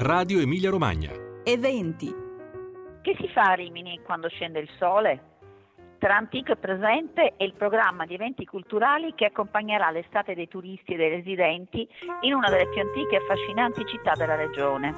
Radio Emilia Romagna. Eventi. Che si fa a Rimini quando scende il sole? Tra antico e presente è il programma di eventi culturali che accompagnerà l'estate dei turisti e dei residenti in una delle più antiche e affascinanti città della regione.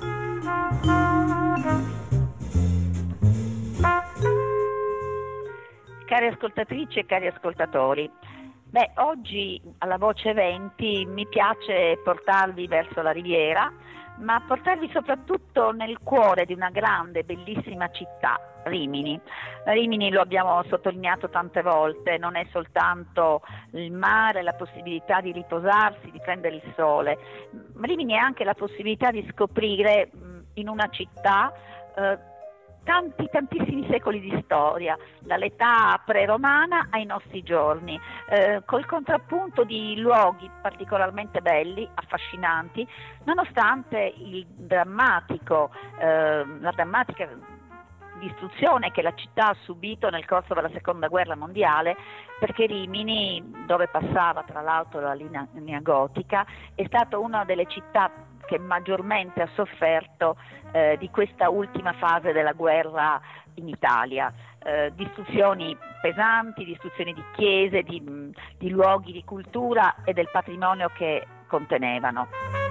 Cari ascoltatrici e cari ascoltatori, oggi alla Voce Eventi mi piace portarvi verso la Riviera, ma portarvi soprattutto nel cuore di una grande, bellissima città, Rimini. Rimini, lo abbiamo sottolineato tante volte, non è soltanto il mare, la possibilità di riposarsi, di prendere il sole. Rimini è anche la possibilità di scoprire in una città tantissimi secoli di storia, dall'età pre-romana ai nostri giorni, col contrappunto di luoghi particolarmente belli, affascinanti, nonostante la drammatica distruzione che la città ha subito nel corso della seconda guerra mondiale, perché Rimini, dove passava tra l'altro la linea gotica, è stata una delle città che maggiormente ha sofferto di questa ultima fase della guerra in Italia. Distruzioni pesanti, distruzioni di chiese, di luoghi di cultura e del patrimonio che contenevano.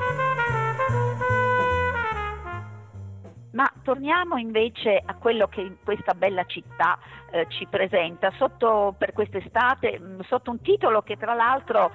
Ma torniamo invece a quello che questa bella città ci presenta per quest'estate, sotto un titolo che tra l'altro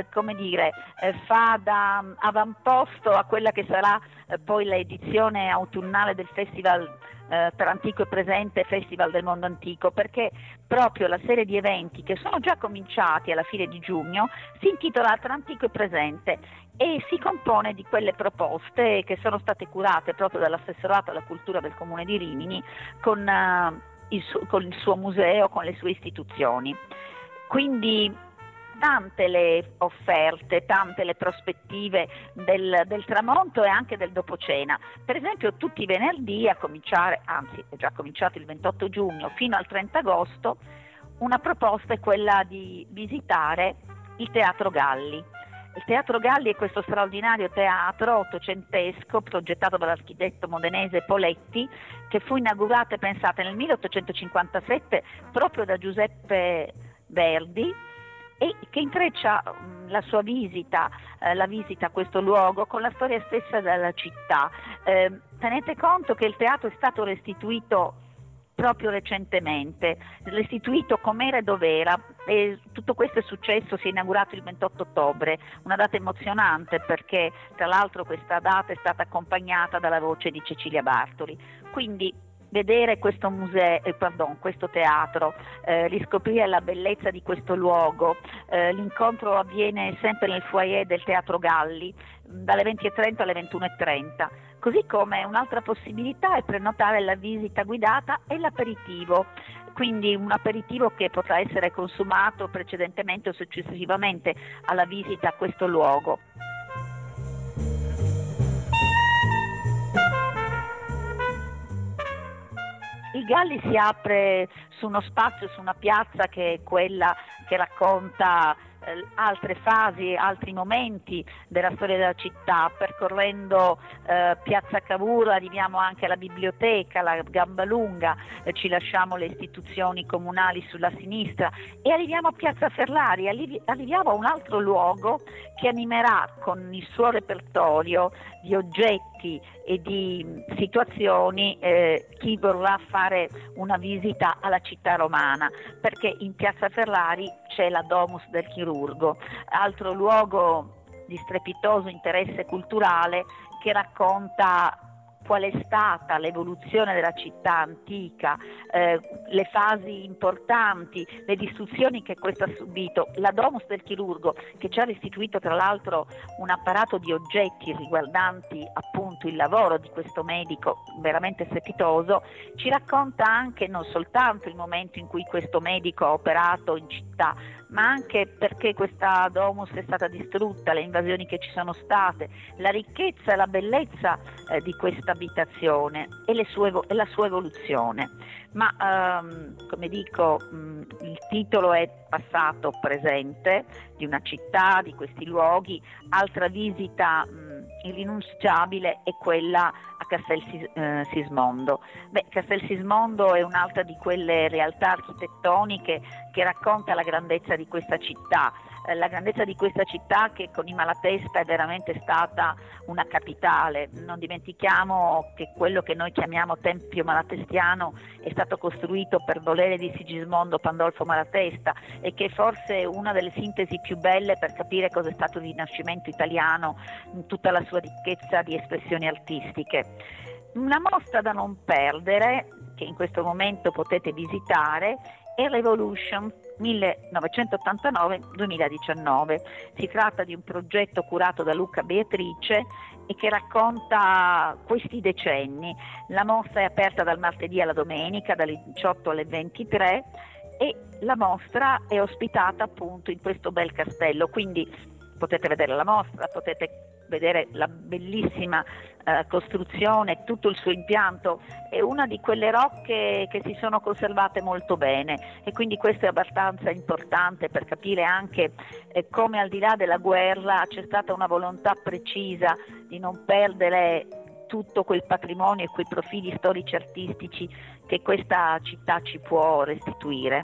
fa da avamposto a quella che sarà poi l'edizione autunnale del Festival tra antico e presente, Festival del Mondo Antico, perché proprio la serie di eventi che sono già cominciati alla fine di giugno si intitola Tra antico e presente e si compone di quelle proposte che sono state curate proprio dall'assessorato alla cultura del Comune di Rimini con il suo museo, con le sue istituzioni. Quindi tante le offerte, tante le prospettive del tramonto e anche del dopocena. Per esempio tutti i venerdì, è già cominciato il 28 giugno fino al 30 agosto, una proposta è quella di visitare il Teatro Galli. Il Teatro Galli è questo straordinario teatro ottocentesco progettato dall'architetto modenese Poletti, che fu inaugurato e pensato nel 1857 proprio da Giuseppe Verdi, e che intreccia la sua visita, a questo luogo con la storia stessa della città. Tenete conto che il teatro è stato restituito proprio recentemente, restituito com'era e dov'era, e tutto questo è successo, si è inaugurato il 28 ottobre, una data emozionante perché tra l'altro questa data è stata accompagnata dalla voce di Cecilia Bartoli. Quindi vedere questo teatro, riscoprire la bellezza di questo luogo, l'incontro avviene sempre nel foyer del Teatro Galli dalle 20:30 alle 21:30, così come un'altra possibilità è prenotare la visita guidata e l'aperitivo, quindi un aperitivo che potrà essere consumato precedentemente o successivamente alla visita a questo luogo. Il Galli si apre su uno spazio, su una piazza che è quella che racconta altre fasi, altri momenti della storia della città. Percorrendo Piazza Cavour arriviamo anche alla biblioteca, la Gamba Lunga, ci lasciamo le istituzioni comunali sulla sinistra e arriviamo a Piazza Ferrari, arriviamo a un altro luogo che animerà con il suo repertorio di oggetti e di situazioni chi vorrà fare una visita alla città romana, perché in Piazza Ferrari c'è la Domus del Chirurgo, altro luogo di strepitoso interesse culturale che racconta qual è stata l'evoluzione della città antica, le fasi importanti, le distruzioni che questa ha subito. La Domus del Chirurgo, che ci ha restituito tra l'altro un apparato di oggetti riguardanti appunto il lavoro di questo medico veramente strepitoso, ci racconta anche non soltanto il momento in cui questo medico ha operato in città, ma anche perché questa domus è stata distrutta, le invasioni che ci sono state, la ricchezza e la bellezza di questa abitazione e la sua evoluzione. Ma come dico, il titolo è passato presente di una città, di questi luoghi. Altra visita irrinunciabile è quella a Castel Sismondo. Castel Sismondo è un'altra di quelle realtà architettoniche che racconta la grandezza di questa città. La grandezza di questa città che con i Malatesta è veramente stata una capitale. Non dimentichiamo che quello che noi chiamiamo Tempio Malatestiano è stato costruito per volere di Sigismondo Pandolfo Malatesta e che forse è una delle sintesi più belle per capire cosa è stato il Rinascimento italiano in tutta la sua ricchezza di espressioni artistiche. Una mostra da non perdere, che in questo momento potete visitare, è Revolution 1989-2019. Si tratta di un progetto curato da Luca Beatrice e che racconta questi decenni. La mostra è aperta dal martedì alla domenica, dalle 18 alle 23, e la mostra è ospitata appunto in questo bel castello, quindi potete vedere la mostra, potete vedere la bellissima costruzione, tutto il suo impianto. È una di quelle rocche che si sono conservate molto bene e quindi questo è abbastanza importante per capire anche come al di là della guerra c'è stata una volontà precisa di non perdere tutto quel patrimonio e quei profili storici artistici che questa città ci può restituire.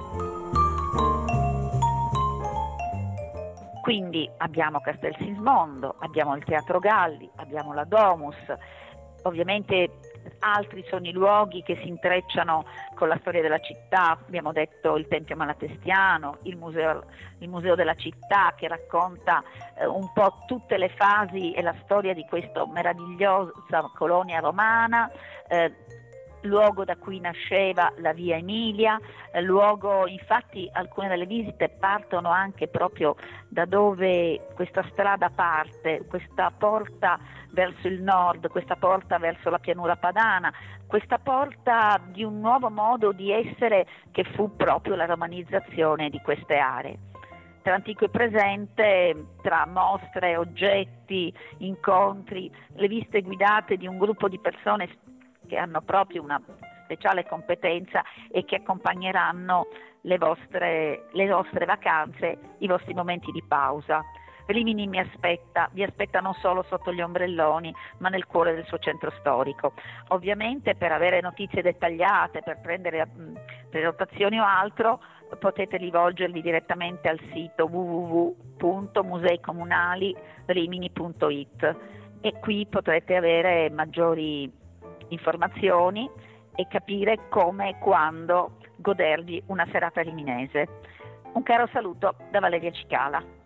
Quindi abbiamo Castel Sismondo, abbiamo il Teatro Galli, abbiamo la Domus, ovviamente altri sono i luoghi che si intrecciano con la storia della città. Abbiamo detto il Tempio Malatestiano, il museo della città che racconta un po' tutte le fasi e la storia di questa meravigliosa colonia romana, luogo da cui nasceva la via Emilia, luogo, infatti alcune delle visite partono anche proprio da dove questa strada parte, questa porta verso il nord, questa porta verso la pianura padana, questa porta di un nuovo modo di essere che fu proprio la romanizzazione di queste aree. Tra antico e presente, tra mostre, oggetti, incontri, le visite guidate di un gruppo di persone che hanno proprio una speciale competenza e che accompagneranno le vostre vacanze, i vostri momenti di pausa. Rimini vi aspetta non solo sotto gli ombrelloni, ma nel cuore del suo centro storico. Ovviamente per avere notizie dettagliate, per prendere prenotazioni o altro, potete rivolgervi direttamente al sito www.museicomunalirimini.it e qui potrete avere maggiori informazioni e capire come e quando godervi una serata riminese. Un caro saluto da Valeria Cicala.